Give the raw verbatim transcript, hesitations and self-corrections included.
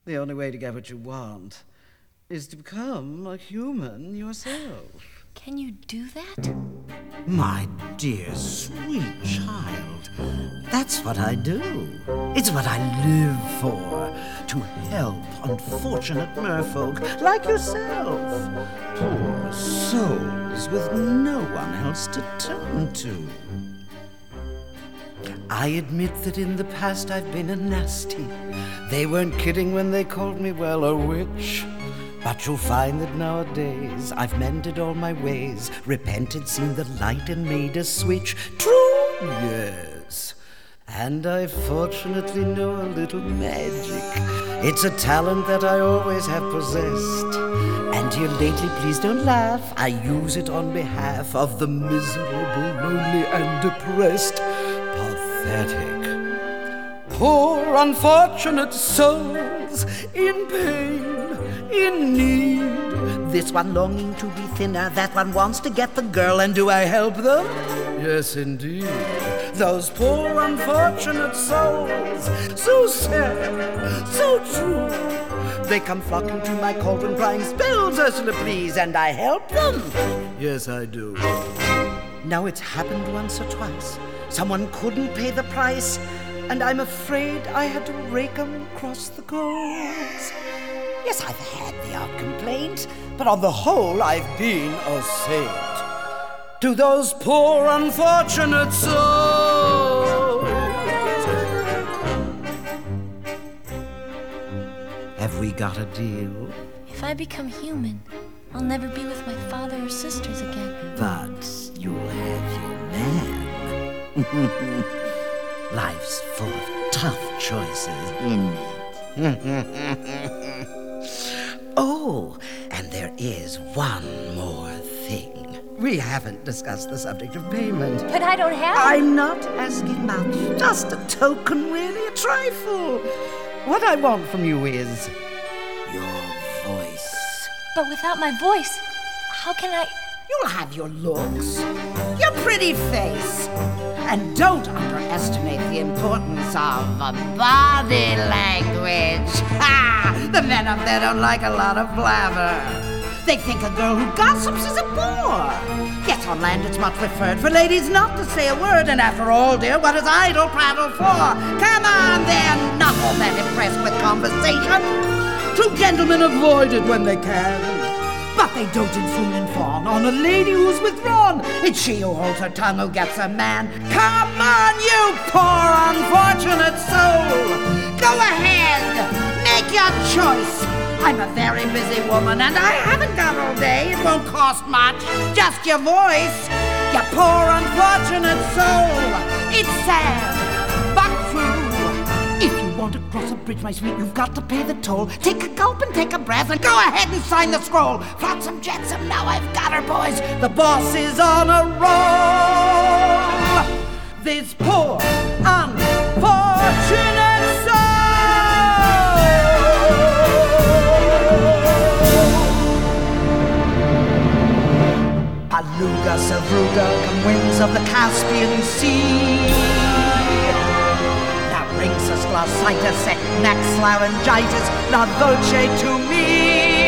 The only way to get what you want is to become a human yourself. Can you do that? My dear, sweet child, that's what I do. It's what I live for, to help unfortunate merfolk like yourself. Poor souls with no one else to turn to. I admit that in the past I've been a nasty. They weren't kidding when they called me, well, a witch. But you'll find that nowadays I've mended all my ways, repented, seen the light, and made a switch. True, yes. And I fortunately know a little magic. It's a talent that I always have possessed. And here lately, please don't laugh, I use it on behalf of the miserable, lonely, and depressed. Pathetic. Poor unfortunate souls in pain, in need. This one longing to be thinner, that one wants to get the girl, and do I help them? Yes, indeed. Those poor unfortunate souls, so sad, so true. They come flocking to my cauldron crying, spells, Ursula, please, and I help them. Yes, I do. Now it's happened once or twice. Someone couldn't pay the price, and I'm afraid I had to rake 'em across the coals. Yes, I've had the odd complaint, but on the whole, I've been a saint. To those poor, unfortunate souls. Have we got a deal? If I become human, I'll never be with my father or sisters again. But you'll have your man. Life's full of tough choices, isn't it? Oh, and there is one more thing. We haven't discussed the subject of payment. But I don't have... I'm not asking much. Just a token, really, a trifle. What I want from you is your voice. But without my voice, how can I... You'll have your looks, your pretty face. And don't underestimate the importance of body language. Ha! The men up there don't like a lot of blabber. They think a girl who gossips is a bore. Yes, on land it's much preferred for ladies not to say a word. And after all, dear, what is idle prattle for? Come on, they're not all that impressed with conversation. True gentlemen avoid it when they can. But they don't infoon and fawn on a lady who's withdrawn. It's she who holds her tongue who gets a man. Come on, you poor unfortunate soul. Go ahead, make your choice. I'm a very busy woman and I haven't got all day. It won't cost much, just your voice. You poor unfortunate soul. It's sad, but true. If you want to cross a bridge, my sweet, you've got to pay the toll. Take a gulp and take a breath and go ahead and sign the scroll. Flotsam jetsam, now I've got her, boys. The boss is on a roll. This poor, unfortunate soul. Aluga, Savruga, come winds of the Caspian Sea. Rhynchus, glossitis, sec, neck, laryngitis, la voce to me.